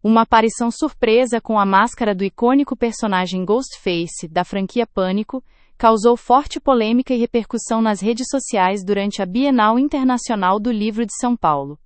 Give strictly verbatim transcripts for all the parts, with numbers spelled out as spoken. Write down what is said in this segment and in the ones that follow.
Uma aparição surpresa com a máscara do icônico personagem Ghostface, da franquia Pânico, causou forte polêmica e repercussão nas redes sociais durante a Bienal Internacional do Livro de São Paulo.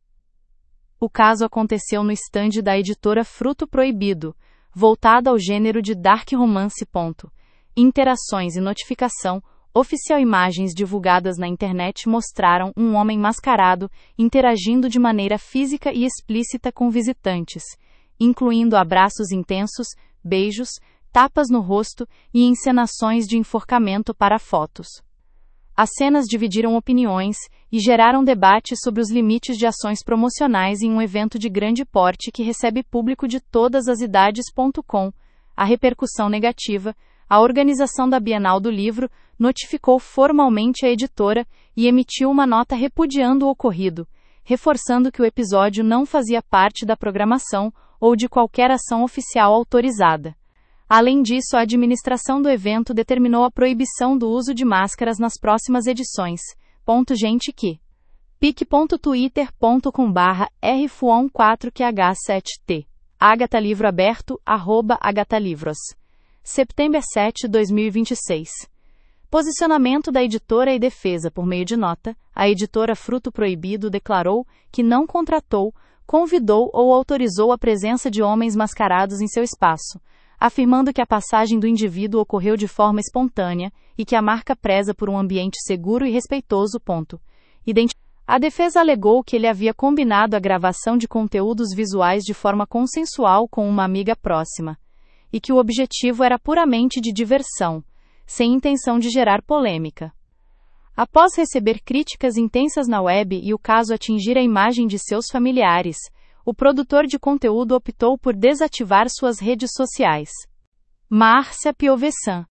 O caso aconteceu no estande da editora Fruto Proibido, voltada ao gênero de dark romance. Interações e notificação. Oficial imagens divulgadas na internet mostraram um homem mascarado interagindo de maneira física e explícita com visitantes, incluindo abraços intensos, beijos, tapas no rosto e encenações de enforcamento para fotos. As cenas dividiram opiniões e geraram debate sobre os limites de ações promocionais em um evento de grande porte que recebe público de todas as idades. Com a repercussão negativa, a organização da Bienal do Livro notificou formalmente a editora e emitiu uma nota repudiando o ocorrido, reforçando que o episódio não fazia parte da programação ou de qualquer ação oficial autorizada. Além disso, a administração do evento determinou a proibição do uso de máscaras nas próximas edições. Ponto gente que. pic ponto twitter ponto com barra r fuon quatro q h sete t. Agatha Livro aberto, arroba Agatha Livros. Setembro sete de dois mil e vinte e seis. Posicionamento da editora e defesa. Por meio de nota, a editora Fruto Proibido declarou que não contratou, convidou ou autorizou a presença de homens mascarados em seu espaço, afirmando que a passagem do indivíduo ocorreu de forma espontânea e que a marca preza por um ambiente seguro e respeitoso. Ident... A defesa alegou que ele havia combinado a gravação de conteúdos visuais de forma consensual com uma amiga próxima, e que o objetivo era puramente de diversão, sem intenção de gerar polêmica. Após receber críticas intensas na web e o caso atingir a imagem de seus familiares, o produtor de conteúdo optou por desativar suas redes sociais. Márcia Piovesan